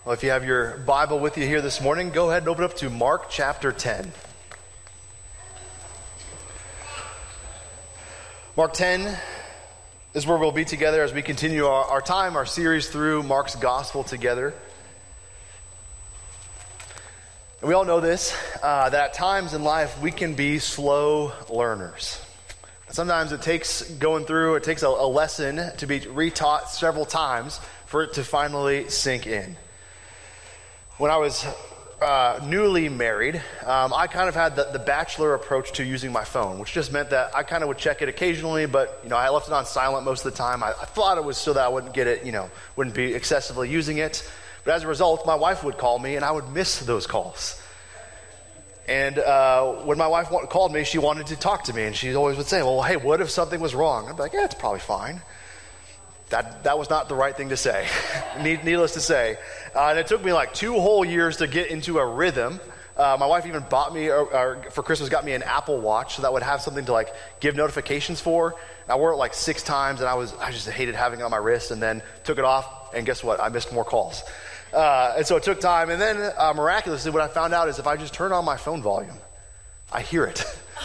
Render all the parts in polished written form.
Well, if you have your Bible with you here this morning, go ahead and open up to Mark chapter 10. Mark 10 is where we'll be together as we continue our series through Mark's gospel together. And we all know this, that at times in life we can be slow learners. Sometimes it takes a lesson to be retaught several times for it to finally sink in. When I was newly married, I kind of had the bachelor approach to using my phone, which just meant that I kind of would check it occasionally, but I left it on silent most of the time. I thought it was so that I wouldn't get it, wouldn't be excessively using it. But as a result, my wife would call me and I would miss those calls. And when my wife called me, she wanted to talk to me, and she always would say, well, hey, what if something was wrong? I'd be like, yeah, it's probably fine. That was not the right thing to say, needless to say. And it took me like 2 whole years to get into a rhythm. My wife even bought me, for Christmas, got me an Apple Watch so that I would have something to give notifications for. And I wore it 6 times, and I just hated having it on my wrist, and then took it off, and guess what? I missed more calls. And so it took time. And then miraculously, what I found out is if I just turn on my phone volume, I hear it.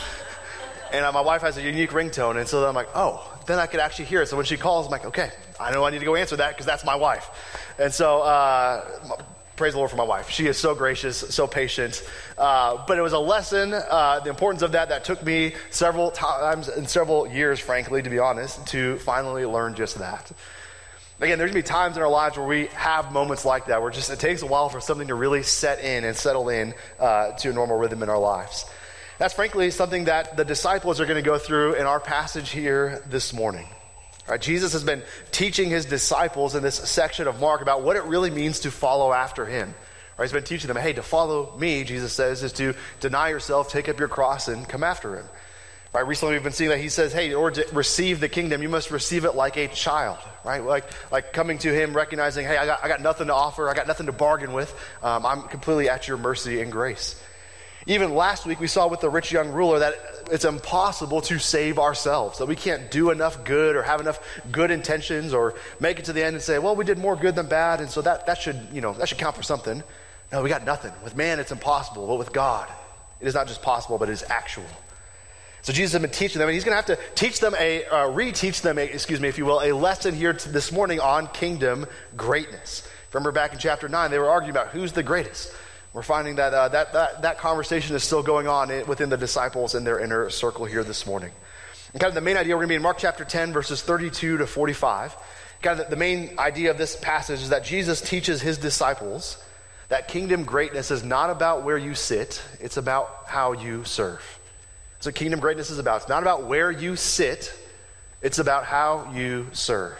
And my wife has a unique ringtone, and so then I'm like, oh, then I could actually hear it. So when she calls, I'm like, okay, I know I need to go answer that because that's my wife. And so praise the Lord for my wife. She is so gracious, so patient. But it was a lesson, the importance of that took me several times and several years, frankly, to be honest, to finally learn just that. Again, there's going to be times in our lives where we have moments like that, where it takes a while for something to really set in and settle in to a normal rhythm in our lives. That's frankly something that the disciples are going to go through in our passage here this morning. All right, Jesus has been teaching his disciples in this section of Mark about what it really means to follow after him. All right, he's been teaching them, hey, to follow me, Jesus says, is to deny yourself, take up your cross, and come after him. Right, recently we've been seeing that he says, hey, in order to receive the kingdom, you must receive it like a child, right? Like coming to him, recognizing, hey, I got nothing to offer, I got nothing to bargain with. I'm completely at your mercy and grace. Even last week we saw with the rich young ruler that it's impossible to save ourselves, that we can't do enough good or have enough good intentions or make it to the end and say, well, we did more good than bad, and so that should count for something. No, we got nothing. With man, it's impossible, but with God, it is not just possible, but it is actual. So Jesus has been teaching them, and he's going to have to teach them reteach them, if you will, a lesson here this morning on kingdom greatness. Remember back in chapter 9, they were arguing about who's the greatest. We're finding that that conversation is still going on within the disciples in their inner circle here this morning. And kind of the main idea, we're going to be in Mark chapter 10, verses 32 to 45. Kind of the main idea of this passage is that Jesus teaches his disciples that kingdom greatness is not about where you sit, it's about how you serve. That's what kingdom greatness is about. It's not about where you sit, it's about how you serve.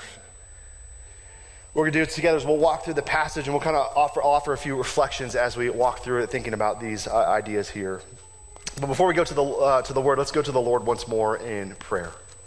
What we're going to do together is we'll walk through the passage and we'll kind of offer a few reflections as we walk through it, thinking about these ideas here. But before we go to the word, let's go to the Lord once more in prayer.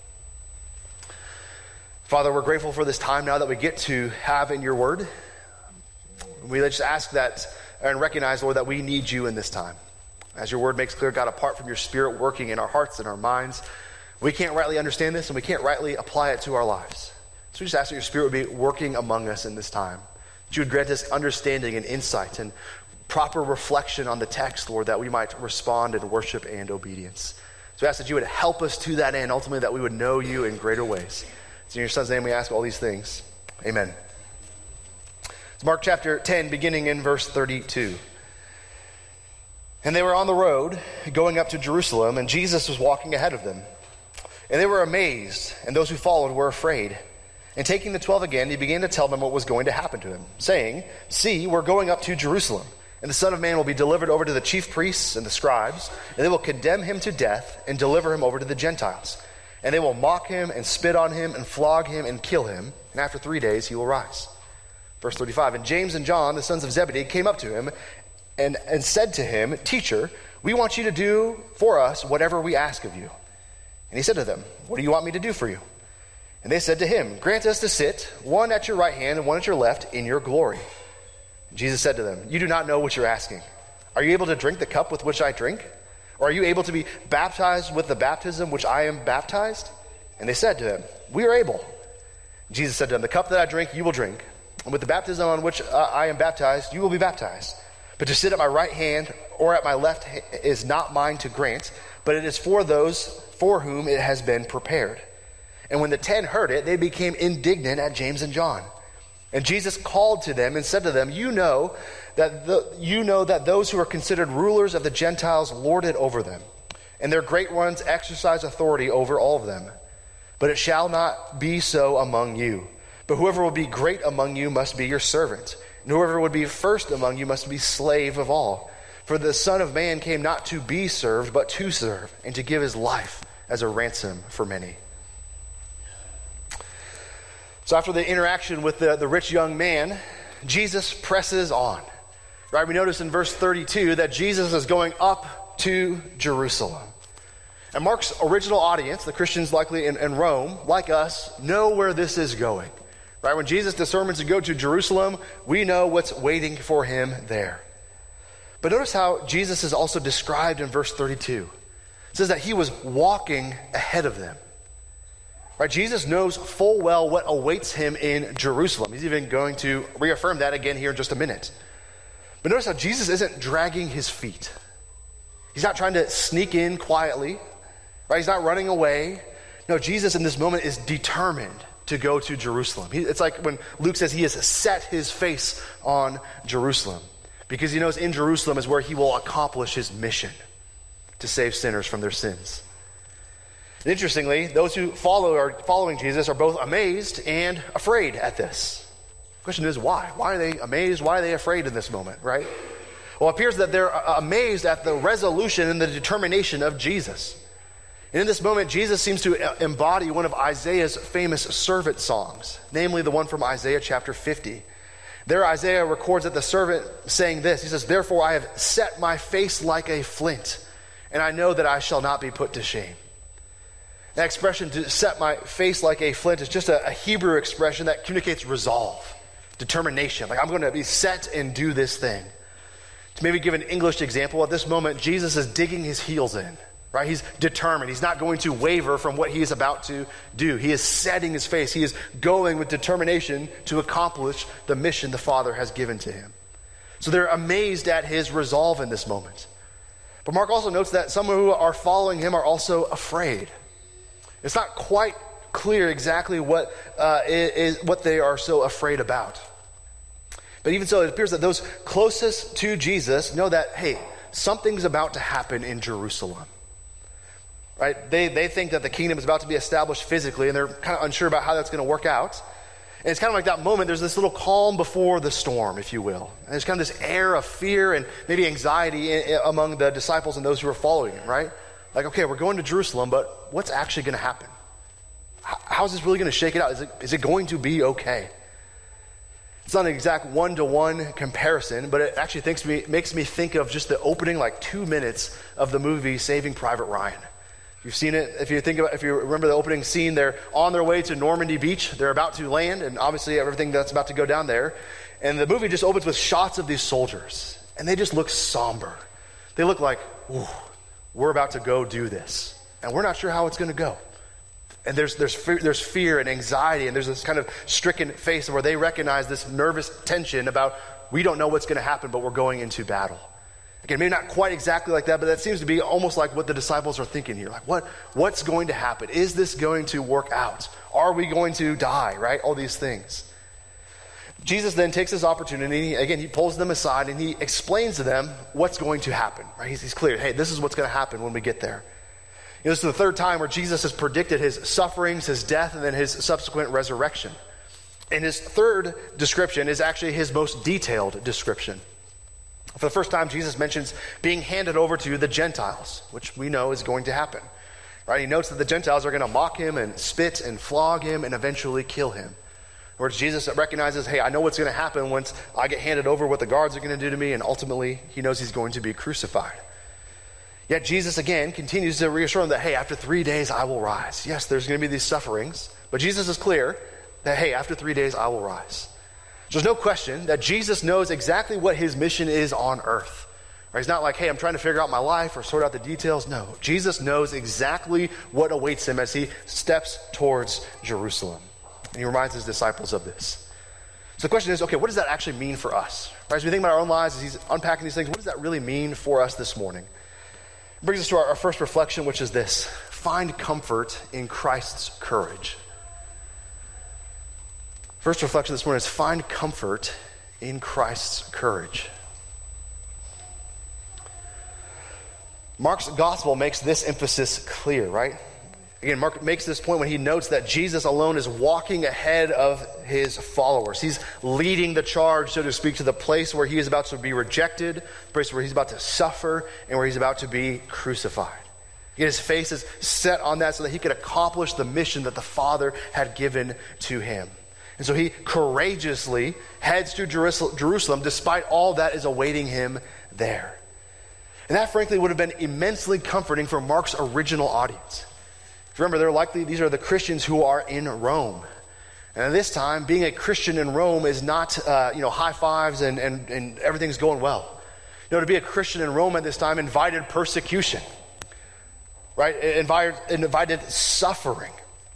Father, we're grateful for this time now that we get to have in your word. We just ask that and recognize, Lord, that we need you in this time. As your word makes clear, God, apart from your spirit working in our hearts and our minds, we can't rightly understand this and we can't rightly apply it to our lives. So we just ask that your spirit would be working among us in this time. That you would grant us understanding and insight and proper reflection on the text, Lord, that we might respond in worship and obedience. So we ask that you would help us to that end, ultimately that we would know you in greater ways. It's in your son's name we ask all these things. Amen. It's Mark chapter 10, beginning in verse 32. And they were on the road going up to Jerusalem, and Jesus was walking ahead of them. And they were amazed, and those who followed were afraid. And taking the 12 again, he began to tell them what was going to happen to him, saying, see, we're going up to Jerusalem, and the Son of Man will be delivered over to the chief priests and the scribes, and they will condemn him to death and deliver him over to the Gentiles. And they will mock him and spit on him and flog him and kill him, and after 3 days he will rise. Verse 35, and James and John, the sons of Zebedee, came up to him and said to him, Teacher, we want you to do for us whatever we ask of you. And he said to them, what do you want me to do for you? And they said to him, grant us to sit, one at your right hand and one at your left, in your glory. And Jesus said to them, you do not know what you're asking. Are you able to drink the cup with which I drink? Or are you able to be baptized with the baptism which I am baptized? And they said to him, we are able. And Jesus said to them, the cup that I drink, you will drink. And with the baptism on which I am baptized, you will be baptized. But to sit at my right hand or at my left is not mine to grant, but it is for those for whom it has been prepared." And when the 10 heard it, they became indignant at James and John. And Jesus called to them and said to them, You know that those who are considered rulers of the Gentiles lord it over them, and their great ones exercise authority over all of them. But it shall not be so among you. But whoever will be great among you must be your servant, and whoever would be first among you must be slave of all. For the Son of Man came not to be served, but to serve, and to give his life as a ransom for many. So after the interaction with the rich young man, Jesus presses on. Right? We notice in verse 32 that Jesus is going up to Jerusalem. And Mark's original audience, the Christians likely in Rome, like us, know where this is going. Right? When Jesus determines to go to Jerusalem, we know what's waiting for him there. But notice how Jesus is also described in verse 32. It says that he was walking ahead of them. Right? Jesus knows full well what awaits him in Jerusalem. He's even going to reaffirm that again here in just a minute. But notice how Jesus isn't dragging his feet. He's not trying to sneak in quietly. Right? He's not running away. No, Jesus in this moment is determined to go to Jerusalem. It's like when Luke says he has set his face on Jerusalem, because he knows in Jerusalem is where he will accomplish his mission to save sinners from their sins. And interestingly, those who are following Jesus are both amazed and afraid at this. The question is why? Why are they amazed? Why are they afraid in this moment, right? Well, it appears that they're amazed at the resolution and the determination of Jesus. And in this moment, Jesus seems to embody one of Isaiah's famous servant songs, namely the one from Isaiah chapter 50. There, Isaiah records that the servant saying this. He says, "Therefore I have set my face like a flint, and I know that I shall not be put to shame." That expression, to set my face like a flint, is just a Hebrew expression that communicates resolve, determination. Like, I'm going to be set and do this thing. To maybe give an English example, at this moment, Jesus is digging his heels in. Right? He's determined. He's not going to waver from what he is about to do. He is setting his face. He is going with determination to accomplish the mission the Father has given to him. So they're amazed at his resolve in this moment. But Mark also notes that some who are following him are also afraid. It's not quite clear exactly what they are so afraid about. But even so, it appears that those closest to Jesus know that, hey, something's about to happen in Jerusalem. Right? They think that the kingdom is about to be established physically, and they're kind of unsure about how that's going to work out. And it's kind of like that moment, there's this little calm before the storm, if you will. And there's kind of this air of fear and maybe anxiety among the disciples and those who are following him, right? Like, okay, we're going to Jerusalem, but what's actually going to happen? How's this really going to shake it out? Is it going to be okay? It's not an exact one-to-one comparison, but it actually makes me think of just the opening 2 minutes of the movie Saving Private Ryan. You've seen it. If you remember the opening scene, they're on their way to Normandy Beach. They're about to land, and obviously everything that's about to go down there. And the movie just opens with shots of these soldiers, and they just look somber. They look like, ooh, we're about to go do this, and we're not sure how it's going to go. And there's fear and anxiety, and there's this kind of stricken face where they recognize this nervous tension about, we don't know what's going to happen, but we're going into battle. Again, maybe not quite exactly like that, but that seems to be almost like what the disciples are thinking here. Like, what's going to happen? Is this going to work out? Are we going to die, right? All these things. Jesus then takes this opportunity. Again, he pulls them aside and he explains to them what's going to happen, right? He's clear. Hey, this is what's going to happen when we get there. This is the third time where Jesus has predicted his sufferings, his death, and then his subsequent resurrection. And his third description is actually his most detailed description. For the first time, Jesus mentions being handed over to the Gentiles, which we know is going to happen. Right? He notes that the Gentiles are going to mock him and spit and flog him and eventually kill him. Whereas Jesus recognizes, hey, I know what's going to happen once I get handed over, what the guards are going to do to me, and ultimately he knows he's going to be crucified. Yet Jesus again continues to reassure them that, hey, after 3 days I will rise. Yes, there's going to be these sufferings, but Jesus is clear that, hey, after 3 days I will rise. There's no question that Jesus knows exactly what his mission is on earth. Right? He's not like, hey, I'm trying to figure out my life or sort out the details. No, Jesus knows exactly what awaits him as he steps towards Jerusalem. And he reminds his disciples of this. So the question is, okay, what does that actually mean for us? Right, as we think about our own lives, as he's unpacking these things, what does that really mean for us this morning? It brings us to our first reflection, which is this: find comfort in Christ's courage. First reflection this morning is find comfort in Christ's courage. Mark's gospel makes this emphasis clear, right? Again, Mark makes this point when he notes that Jesus alone is walking ahead of his followers. He's leading the charge, so to speak, to the place where he is about to be rejected, the place where he's about to suffer, and where he's about to be crucified. Again, his face is set on that so that he could accomplish the mission that the Father had given to him. And so he courageously heads to Jerusalem despite all that is awaiting him there. And that, frankly, would have been immensely comforting for Mark's original audience. If you remember, these are the Christians who are in Rome. And at this time, being a Christian in Rome is not, high fives and everything's going well. To be a Christian in Rome at this time invited persecution, right? It invited suffering.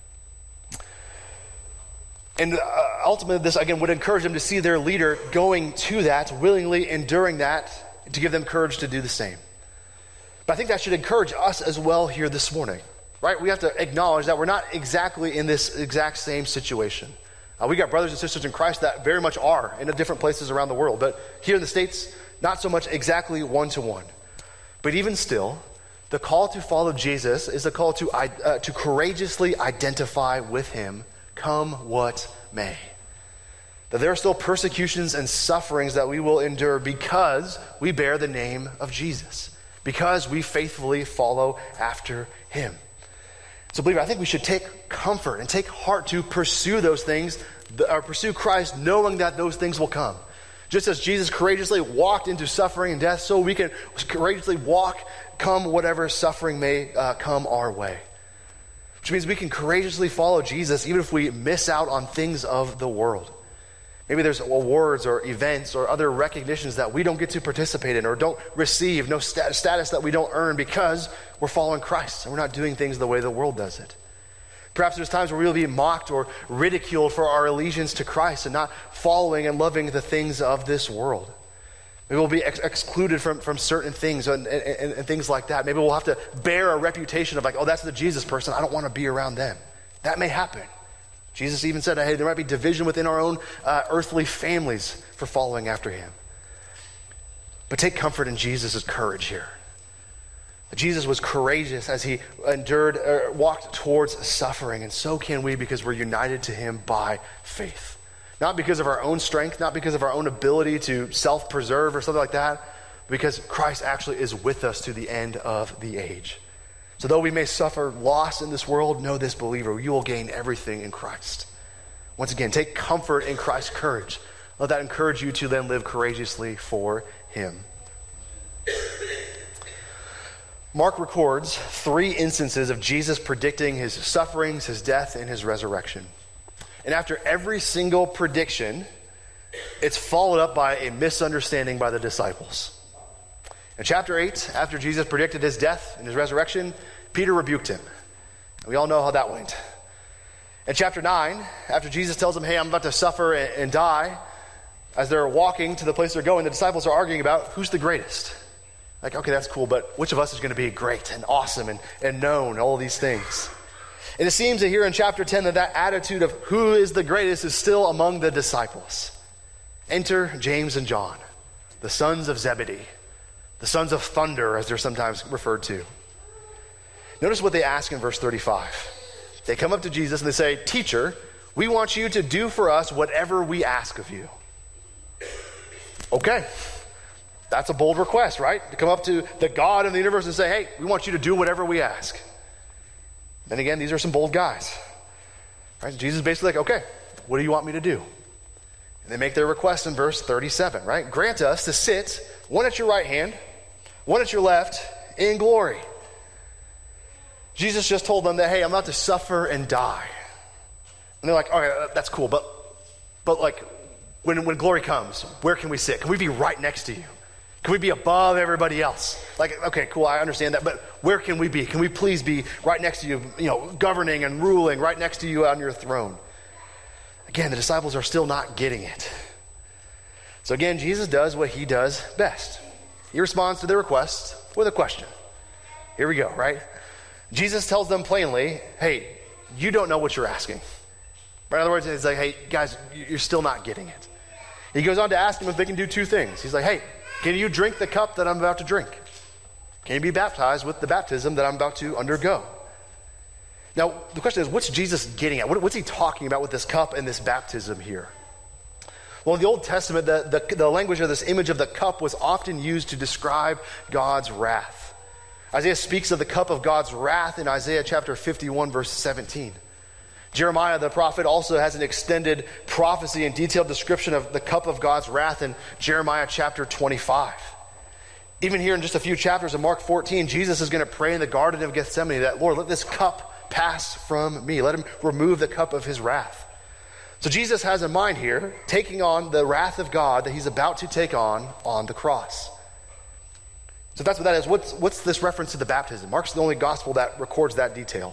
And ultimately, this, again, would encourage them to see their leader going to that, willingly enduring that, to give them courage to do the same. But I think that should encourage us as well here this morning, right? We have to acknowledge that we're not exactly in this exact same situation. We got brothers and sisters in Christ that very much are in different places around the world. But here in the States, not so much exactly one-to-one. But even still, the call to follow Jesus is a call to courageously identify with him, come what may. That there are still persecutions and sufferings that we will endure because we bear the name of Jesus, because we faithfully follow after him. So, believer, I think we should take comfort and take heart to pursue those things, or pursue Christ, knowing that those things will come. Just as Jesus courageously walked into suffering and death, so we can courageously walk, come whatever suffering may come our way. Which means we can courageously follow Jesus even if we miss out on things of the world. Maybe there's awards or events or other recognitions that we don't get to participate in or don't receive, no status that we don't earn because we're following Christ and we're not doing things the way the world does it. Perhaps there's times where we'll be mocked or ridiculed for our allegiance to Christ and not following and loving the things of this world. Maybe we'll be excluded from certain things and things like that. Maybe we'll have to bear a reputation of that's the Jesus person. I don't want to be around them. That may happen. Jesus even said, hey, there might be division within our own earthly families for following after him. But take comfort in Jesus' courage here. Jesus was courageous as he walked towards suffering, and so can we because we're united to him by faith. Not because of our own strength, not because of our own ability to self-preserve or something like that, because Christ actually is with us to the end of the age. So though we may suffer loss in this world, know this, believer, you will gain everything in Christ. Once again, take comfort in Christ's courage. Let that encourage you to then live courageously for him. Mark records 3 instances of Jesus predicting his sufferings, his death, and his resurrection. And after every single prediction, it's followed up by a misunderstanding by the disciples. In chapter 8, after Jesus predicted his death and his resurrection, Peter rebuked him. And we all know how that went. In chapter 9, after Jesus tells them, hey, I'm about to suffer and die, as they're walking to the place they're going, the disciples are arguing about who's the greatest. Okay, that's cool, but which of us is going to be great and awesome and known, all of these things. And it seems that here in chapter 10 that attitude of who is the greatest is still among the disciples. Enter James and John, the sons of Zebedee, the sons of thunder, as they're sometimes referred to. Notice what they ask in verse 35. They come up to Jesus and they say, "Teacher, we want you to do for us whatever we ask of you." Okay, that's a bold request, right? To come up to the God of the universe and say, hey, we want you to do whatever we ask. Then again, these are some bold guys. Right? Jesus is basically okay, what do you want me to do? And they make their request in verse 37, right? Grant us to sit, one at your right hand, one at your left, in glory. Jesus just told them that, hey, I'm about to suffer and die. And they're like, okay, that's cool, but when glory comes, where can we sit? Can we be right next to you? Can we be above everybody else? Okay, cool, I understand that, but where can we be? Can we please be right next to you, governing and ruling right next to you on your throne? Again, the disciples are still not getting it. So again, Jesus does what he does best. He responds to their requests with a question. Here we go, right? Jesus tells them plainly, hey, you don't know what you're asking. Right? In other words, he's like, hey, guys, you're still not getting it. He goes on to ask them if they can do two things. He's like, hey, can you drink the cup that I'm about to drink? Can you be baptized with the baptism that I'm about to undergo? Now, the question is, what's Jesus getting at? What's he talking about with this cup and this baptism here? Well, in the Old Testament, the language of this image of the cup was often used to describe God's wrath. Isaiah speaks of the cup of God's wrath in Isaiah chapter 51, verse 17. Jeremiah the prophet also has an extended prophecy and detailed description of the cup of God's wrath in Jeremiah chapter 25. Even here in just a few chapters of Mark 14, Jesus is going to pray in the Garden of Gethsemane that, Lord, let this cup pass from me. Let him remove the cup of his wrath. So Jesus has in mind here taking on the wrath of God that he's about to take on the cross. So that's what that is. What's this reference to the baptism? Mark's the only gospel that records that detail.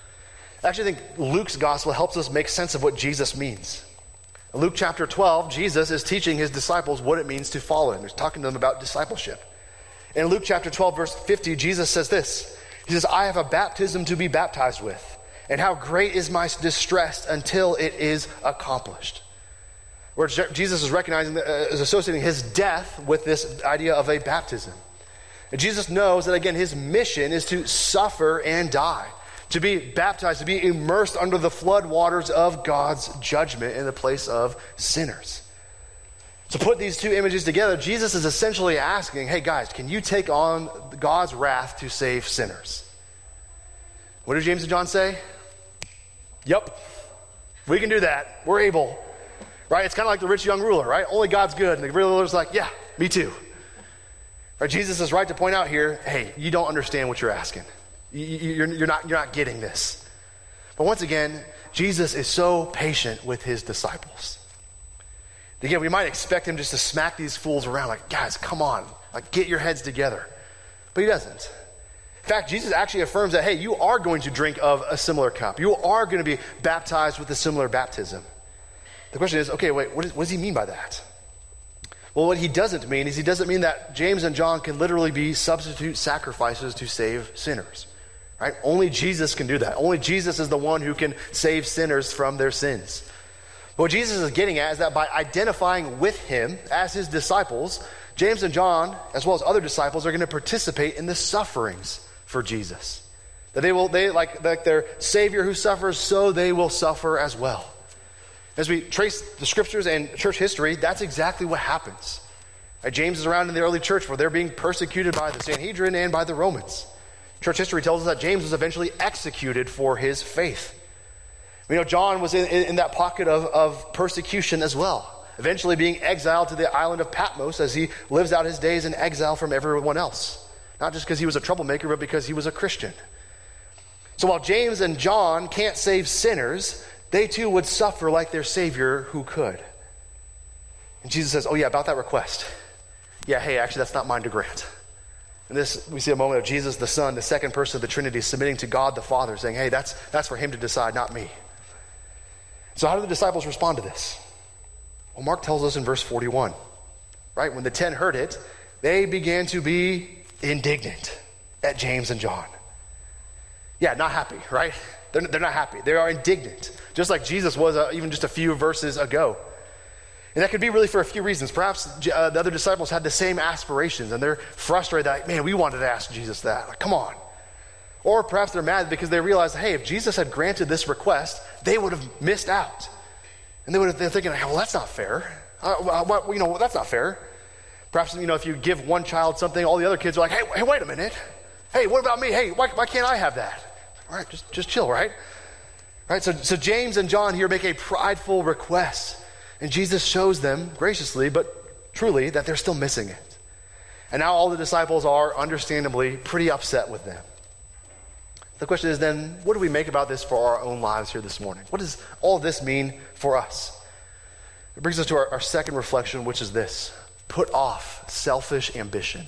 I actually think Luke's gospel helps us make sense of what Jesus means. In Luke chapter 12, Jesus is teaching his disciples what it means to follow him. He's talking to them about discipleship. In Luke chapter 12, verse 50, Jesus says this. He says, I have a baptism to be baptized with, and how great is my distress until it is accomplished. Where Jesus is recognizing, is associating his death with this idea of a baptism. And Jesus knows that, again, his mission is to suffer and die, to be baptized, to be immersed under the flood waters of God's judgment in the place of sinners. To put these two images together, Jesus is essentially asking, hey guys, can you take on God's wrath to save sinners? What do James and John say? Yep, we can do that. We're able. Right? It's kind of like the rich young ruler, right? Only God's good. And the real ruler's like, yeah, me too. Right? Jesus is right to point out here, hey, you don't understand what you're asking. You're not getting this. But once again, Jesus is so patient with his disciples. Again, we might expect him just to smack these fools around like, guys, come on, like get your heads together. But he doesn't. In fact, Jesus actually affirms that, hey, you are going to drink of a similar cup. You are going to be baptized with a similar baptism. The question is, okay, wait, what does he mean by that? Well, what he doesn't mean is he doesn't mean that James and John can literally be substitute sacrifices to save sinners. Right? Only Jesus can do that. Only Jesus is the one who can save sinners from their sins. But what Jesus is getting at is that by identifying with him as his disciples, James and John, as well as other disciples, are going to participate in the sufferings for Jesus. That they like their Savior who suffers, so they will suffer as well. As we trace the scriptures and church history, that's exactly what happens. Right? James is around in the early church where they're being persecuted by the Sanhedrin and by the Romans. Church history tells us that James was eventually executed for his faith. We know John was in that pocket of persecution as well, eventually being exiled to the island of Patmos as he lives out his days in exile from everyone else. Not just because he was a troublemaker, but because he was a Christian. So while James and John can't save sinners, they too would suffer like their Savior who could. And Jesus says, oh yeah, about that request. Yeah, hey, actually that's not mine to grant. And this, we see a moment of Jesus the Son, the second person of the Trinity, submitting to God the Father, saying, hey, that's for him to decide, not me. So how do the disciples respond to this? Well, Mark tells us in verse 41, right? When the 10 heard it, they began to be indignant at James and John. Yeah, not happy, right? They're not happy. They are indignant, just like Jesus was even just a few verses ago. And that could be really for a few reasons. Perhaps the other disciples had the same aspirations and they're frustrated that, man, we wanted to ask Jesus that. Like, come on. Or perhaps they're mad because they realize, hey, if Jesus had granted this request, they would have missed out. And they would have been thinking, well, that's not fair. That's not fair. Perhaps, if you give one child something, all the other kids are like, hey, wait a minute. Hey, what about me? Hey, why can't I have that? All right, just chill, right? Right. So James and John here make a prideful request. And Jesus shows them graciously, but truly, that they're still missing it. And now all the disciples are understandably pretty upset with them. The question is then, what do we make about this for our own lives here this morning? What does all of this mean for us? It brings us to our second reflection, which is this: put off selfish ambition.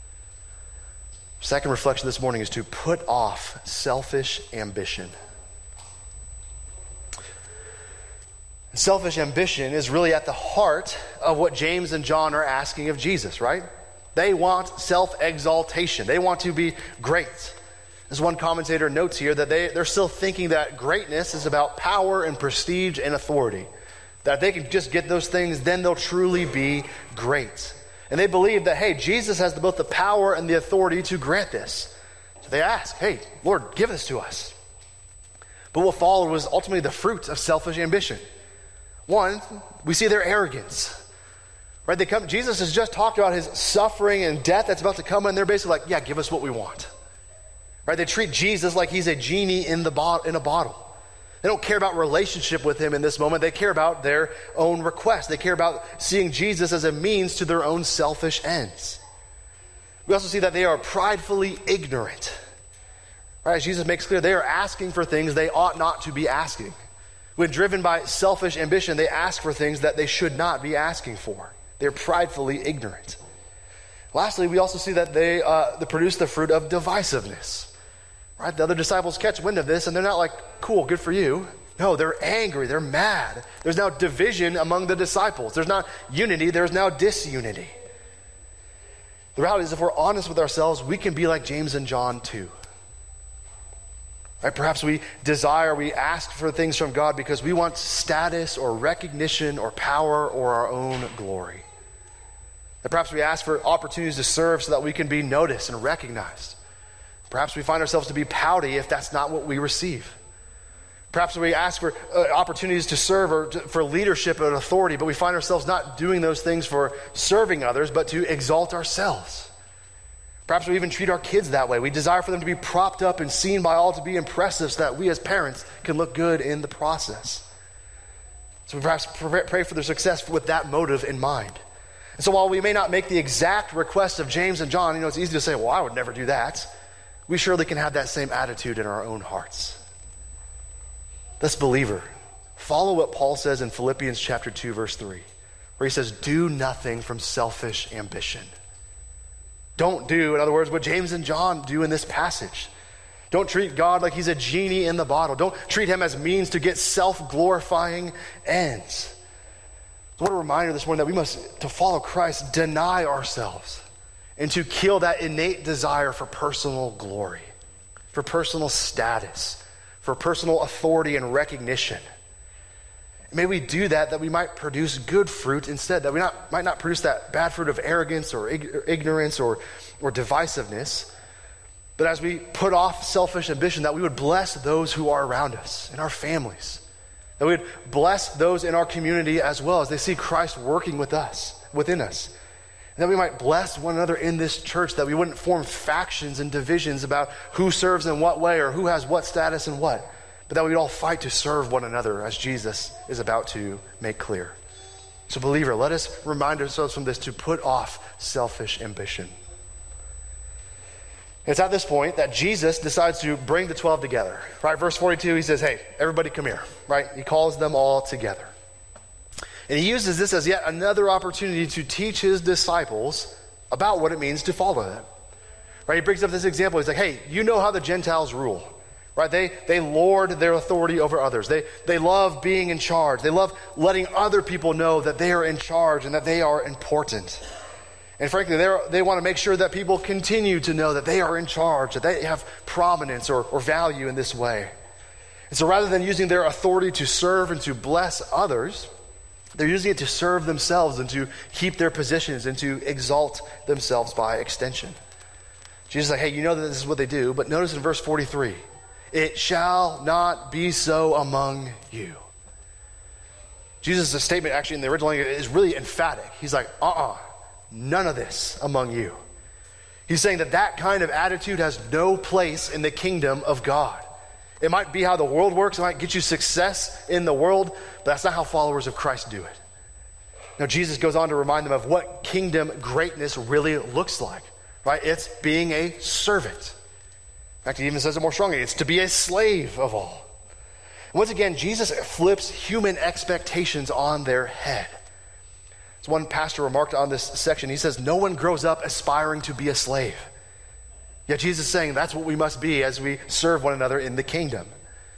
Second reflection this morning is to put off selfish ambition. Selfish ambition is really at the heart of what James and John are asking of Jesus, right? They want self-exaltation. They want to be great. As one commentator notes here, that they're still thinking that greatness is about power and prestige and authority. That if they can just get those things, then they'll truly be great. And they believe that, hey, Jesus has both the power and the authority to grant this. So they ask, hey, Lord, give this to us. But what followed was ultimately the fruit of selfish ambition. One, we see their arrogance. Right? Jesus has just talked about his suffering and death that's about to come, and they're basically like, yeah, give us what we want. Right? They treat Jesus like he's a genie in a bottle. They don't care about relationship with him in this moment. They care about their own request. They care about seeing Jesus as a means to their own selfish ends. We also see that they are pridefully ignorant. Right? As Jesus makes clear, they are asking for things they ought not to be asking. When driven by selfish ambition, they ask for things that they should not be asking for. They're pridefully ignorant. Lastly, we also see that they produce the fruit of divisiveness. Right? The other disciples catch wind of this, and they're not like, cool, good for you. No, they're angry. They're mad. There's now division among the disciples. There's not unity. There's now disunity. The reality is, if we're honest with ourselves, we can be like James and John too. Right? Perhaps we ask for things from God because we want status or recognition or power or our own glory. And perhaps we ask for opportunities to serve so that we can be noticed and recognized. Perhaps we find ourselves to be pouty if that's not what we receive. Perhaps we ask for opportunities to serve or for leadership and authority, but we find ourselves not doing those things for serving others, but to exalt ourselves. Perhaps we even treat our kids that way. We desire for them to be propped up and seen by all to be impressive so that we as parents can look good in the process. So we perhaps pray for their success with that motive in mind. And so while we may not make the exact request of James and John, it's easy to say, well, I would never do that. We surely can have that same attitude in our own hearts. Thus, believer, follow what Paul says in Philippians chapter 2, verse 3, where he says, do nothing from selfish ambition. Don't do, in other words, what James and John do in this passage. Don't treat God like he's a genie in the bottle. Don't treat him as means to get self-glorifying ends. So what a reminder this morning that we must, to follow Christ, deny ourselves and to kill that innate desire for personal glory, for personal status, for personal authority and recognition. May we do that we might produce good fruit instead, that we might not produce that bad fruit of arrogance or ignorance or divisiveness, but as we put off selfish ambition, that we would bless those who are around us, in our families, that we would bless those in our community as well as they see Christ working within us. And that we might bless one another in this church, that we wouldn't form factions and divisions about who serves in what way or who has what status and what, but that we'd all fight to serve one another as Jesus is about to make clear. So believer, let us remind ourselves from this to put off selfish ambition. It's at this point that Jesus decides to bring the 12 together. Right, verse 42, he says, hey, everybody come here. Right, he calls them all together. And he uses this as yet another opportunity to teach his disciples about what it means to follow him. Right? He brings up this example. He's like, hey, you know how the Gentiles rule. Right? They lord their authority over others. They love being in charge. They love letting other people know that they are in charge and that they are important. And frankly, they want to make sure that people continue to know that they are in charge, that they have prominence or value in this way. And so rather than using their authority to serve and to bless others, they're using it to serve themselves and to keep their positions and to exalt themselves by extension. Jesus is like, hey, you know that this is what they do, but notice in verse 43, it shall not be so among you. Jesus' statement actually in the original language is really emphatic. He's like, none of this among you. He's saying that kind of attitude has no place in the kingdom of God. It might be how the world works. It might get you success in the world, but that's not how followers of Christ do it. Now, Jesus goes on to remind them of what kingdom greatness really looks like, right? It's being a servant. In fact, he even says it more strongly. It's to be a slave of all. And once again, Jesus flips human expectations on their head. As one pastor remarked on this section, he says, no one grows up aspiring to be a slave. Yet Jesus is saying that's what we must be as we serve one another in the kingdom.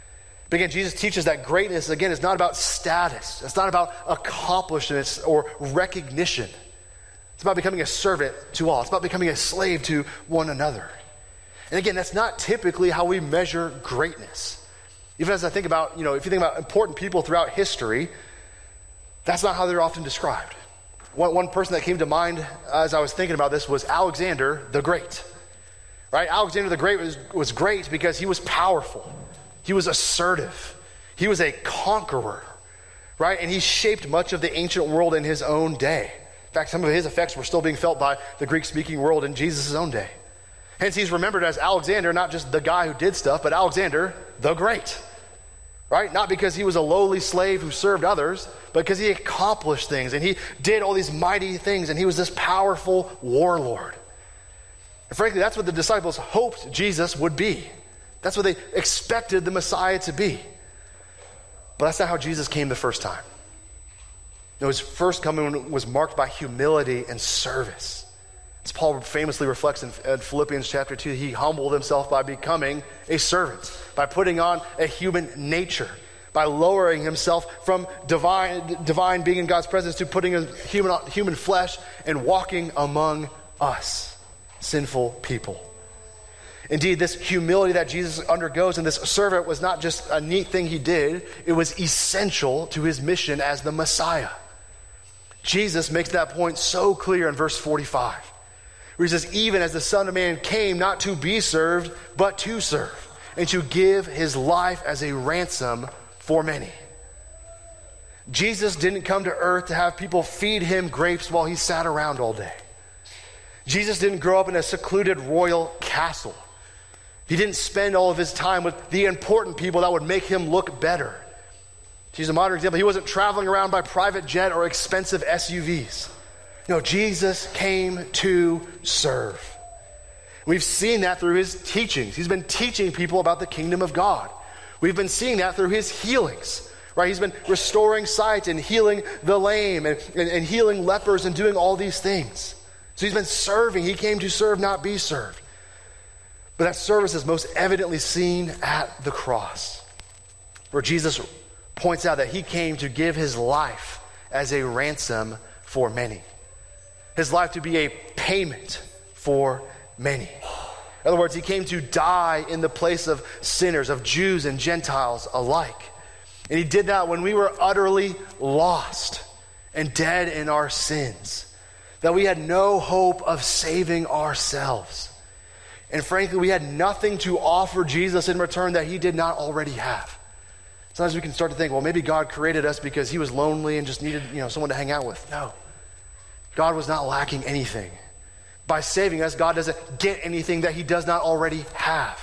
But again, Jesus teaches that greatness, again, is not about status. It's not about accomplishments or recognition. It's about becoming a servant to all. It's about becoming a slave to one another. And again, that's not typically how we measure greatness. Even as I think about, if you think about important people throughout history, that's not how they're often described. One person that came to mind as I was thinking about this was Alexander the Great. Right? Alexander the Great was great because he was powerful. He was assertive. He was a conqueror. Right? And he shaped much of the ancient world in his own day. In fact, some of his effects were still being felt by the Greek-speaking world in Jesus' own day. Hence, he's remembered as Alexander, not just the guy who did stuff, but Alexander the Great. Right? Not because he was a lowly slave who served others, but because he accomplished things and he did all these mighty things and he was this powerful warlord. And frankly, that's what the disciples hoped Jesus would be. That's what they expected the Messiah to be. But that's not how Jesus came the first time. No, his first coming was marked by humility and service. As Paul famously reflects in Philippians chapter 2, he humbled himself by becoming a servant, by putting on a human nature, by lowering himself from divine being in God's presence to putting a human flesh and walking among us, sinful people. Indeed, this humility that Jesus undergoes in this servant was not just a neat thing he did, it was essential to his mission as the Messiah. Jesus makes that point so clear in verse 45. Where he says, even as the Son of Man came not to be served, but to serve, and to give his life as a ransom for many. Jesus didn't come to earth to have people feed him grapes while he sat around all day. Jesus didn't grow up in a secluded royal castle. He didn't spend all of his time with the important people that would make him look better. To use a modern example, he wasn't traveling around by private jet or expensive SUVs. No, Jesus came to serve. We've seen that through his teachings. He's been teaching people about the kingdom of God. We've been seeing that through his healings, right? He's been restoring sight and healing the lame and healing lepers and doing all these things. So he's been serving. He came to serve, not be served. But that service is most evidently seen at the cross, where Jesus points out that he came to give his life as a ransom for many. His life to be a payment for many. In other words, he came to die in the place of sinners, of Jews and Gentiles alike. And he did that when we were utterly lost and dead in our sins, that we had no hope of saving ourselves. And frankly, we had nothing to offer Jesus in return that he did not already have. Sometimes we can start to think, well, maybe God created us because he was lonely and just needed, someone to hang out with. No. God was not lacking anything. By saving us, God doesn't get anything that he does not already have.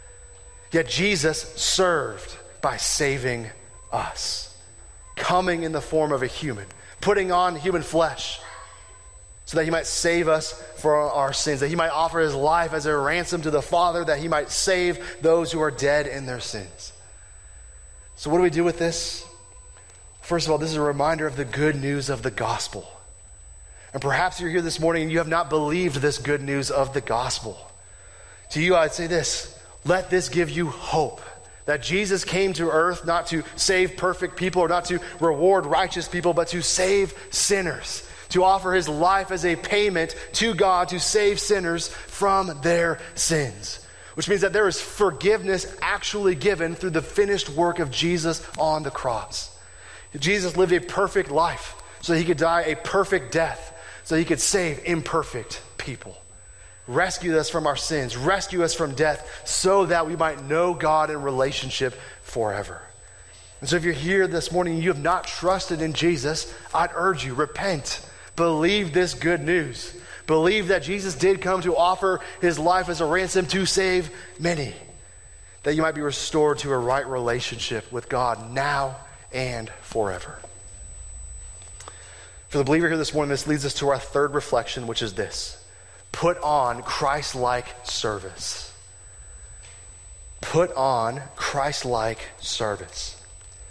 Yet Jesus served by saving us, coming in the form of a human, putting on human flesh so that he might save us for our sins, that he might offer his life as a ransom to the Father, that he might save those who are dead in their sins. So what do we do with this? First of all, this is a reminder of the good news of the gospel. And perhaps you're here this morning and you have not believed this good news of the gospel. To you, I'd say this: let this give you hope that Jesus came to earth not to save perfect people or not to reward righteous people, but to save sinners, to offer his life as a payment to God to save sinners from their sins. Which means that there is forgiveness actually given through the finished work of Jesus on the cross. Jesus lived a perfect life so he could die a perfect death, so he could save imperfect people. Rescue us from our sins, rescue us from death, so that we might know God in relationship forever. And so if you're here this morning and you have not trusted in Jesus, I'd urge you, repent. Believe this good news. Believe that Jesus did come to offer his life as a ransom to save many, that you might be restored to a right relationship with God now and forever. For the believer here this morning, this leads us to our third reflection, which is this: put on Christ-like service. Put on Christ-like service.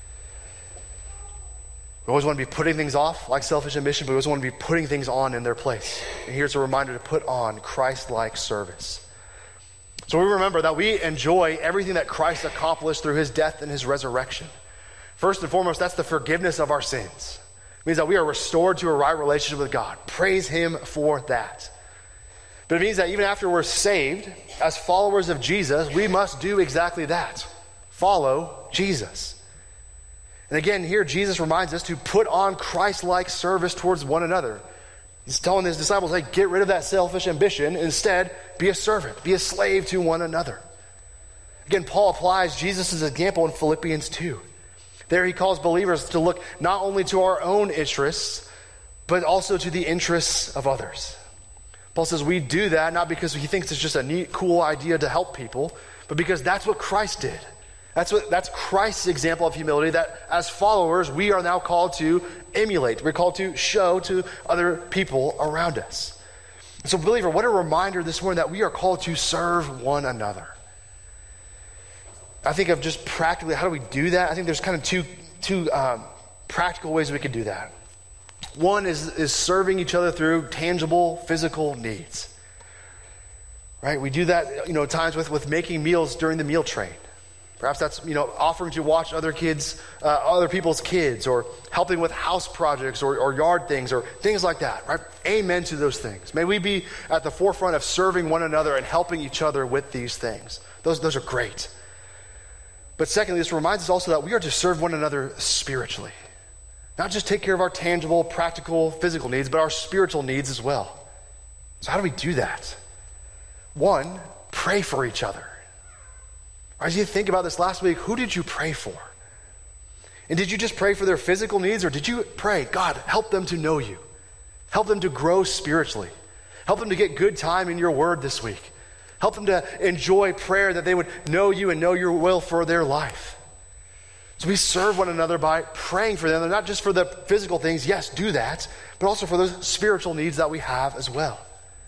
We always want to be putting things off like selfish ambition, but we always want to be putting things on in their place. And here's a reminder to put on Christ-like service. So we remember that we enjoy everything that Christ accomplished through his death and his resurrection. First and foremost, that's the forgiveness of our sins. It means that we are restored to a right relationship with God. Praise him for that. But it means that even after we're saved, as followers of Jesus, we must do exactly that. Follow Jesus. And again, here Jesus reminds us to put on Christ-like service towards one another. He's telling his disciples, hey, get rid of that selfish ambition. Instead, be a servant, be a slave to one another. Again, Paul applies Jesus' example in Philippians 2. There he calls believers to look not only to our own interests, but also to the interests of others. Paul says we do that not because he thinks it's just a neat, cool idea to help people, but because that's what Christ did. That's Christ's example of humility that as followers we are now called to emulate. We're called to show to other people around us. So believer, what a reminder this morning that we are called to serve one another. I think of just practically, how do we do that? I think there's kind of two practical ways we could do that. One is serving each other through tangible physical needs. Right? We do that, at times with making meals during the meal train. Perhaps that's, offering to watch other people's kids, or helping with house projects or yard things or things like that, right? Amen to those things. May we be at the forefront of serving one another and helping each other with these things. Those are great. But secondly, this reminds us also that we are to serve one another spiritually. Not just take care of our tangible, practical, physical needs, but our spiritual needs as well. So how do we do that? One, pray for each other. As you think about this last week, who did you pray for? And did you just pray for their physical needs, or did you pray, God, help them to know you. Help them to grow spiritually. Help them to get good time in your word this week. Help them to enjoy prayer, that they would know you and know your will for their life. So we serve one another by praying for them, and not just for the physical things, yes, do that, but also for those spiritual needs that we have as well.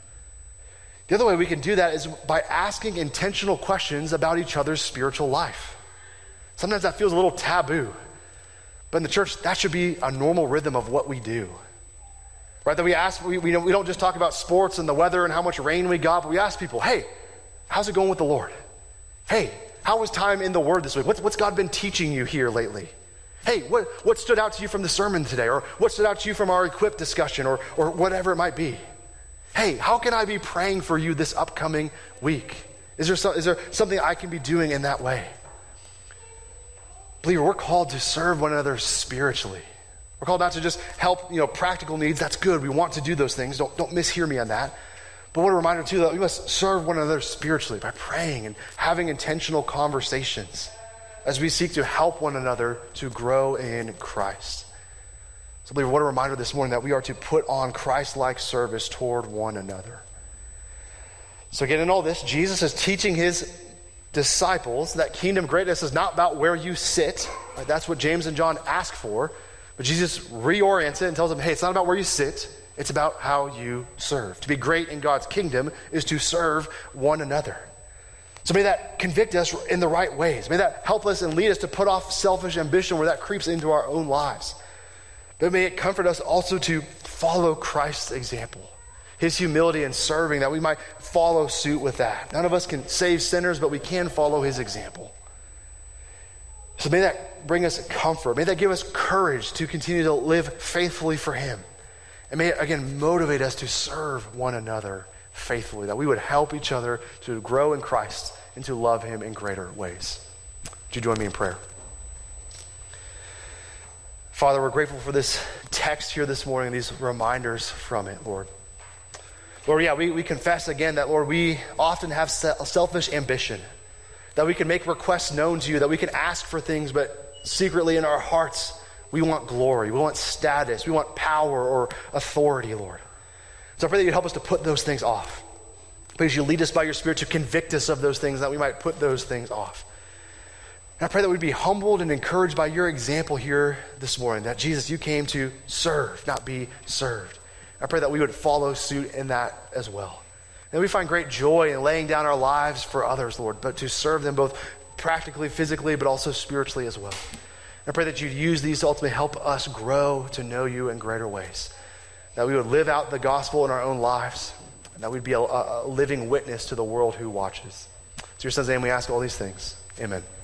The other way we can do that is by asking intentional questions about each other's spiritual life. Sometimes that feels a little taboo, but in the church, that should be a normal rhythm of what we do. Right? That we ask, we don't just talk about sports and the weather and how much rain we got, but we ask people, hey, how's it going with the Lord? Hey, how was time in the Word this week? What's God been teaching you here lately? Hey, what stood out to you from the sermon today? Or what stood out to you from our Equip discussion, or whatever it might be? Hey, how can I be praying for you this upcoming week? Is there something I can be doing in that way? Believer, we're called to serve one another spiritually. We're called not to just help, practical needs. That's good. We want to do those things. Don't mishear me on that. But what a reminder too, that we must serve one another spiritually by praying and having intentional conversations as we seek to help one another to grow in Christ. So, believer, what a reminder this morning that we are to put on Christ-like service toward one another. So again, in all this, Jesus is teaching his disciples that kingdom greatness is not about where you sit. Right? That's what James and John ask for. But Jesus reorients it and tells them, hey, it's not about where you sit. It's about how you serve. To be great in God's kingdom is to serve one another. So may that convict us in the right ways. May that help us and lead us to put off selfish ambition where that creeps into our own lives. But may it comfort us also to follow Christ's example, his humility and serving, that we might follow suit with that. None of us can save sinners, but we can follow his example. So may that bring us comfort. May that give us courage to continue to live faithfully for him. And may it, again, motivate us to serve one another faithfully, that we would help each other to grow in Christ and to love him in greater ways. Would you join me in prayer? Father, we're grateful for this text here this morning, these reminders from it, Lord. Lord, we confess again that, Lord, we often have selfish ambition, that we can make requests known to you, that we can ask for things, but secretly in our hearts, we want glory, we want status, we want power or authority, Lord. So I pray that you help us to put those things off. Please, you lead us by your Spirit to convict us of those things, that we might put those things off. And I pray that we'd be humbled and encouraged by your example here this morning, that Jesus, you came to serve, not be served. I pray that we would follow suit in that as well. And we find great joy in laying down our lives for others, Lord, but to serve them both practically, physically, but also spiritually as well. I pray that you'd use these to ultimately help us grow to know you in greater ways, that we would live out the gospel in our own lives, and that we'd be a living witness to the world who watches. It's your son's name we ask all these things. Amen.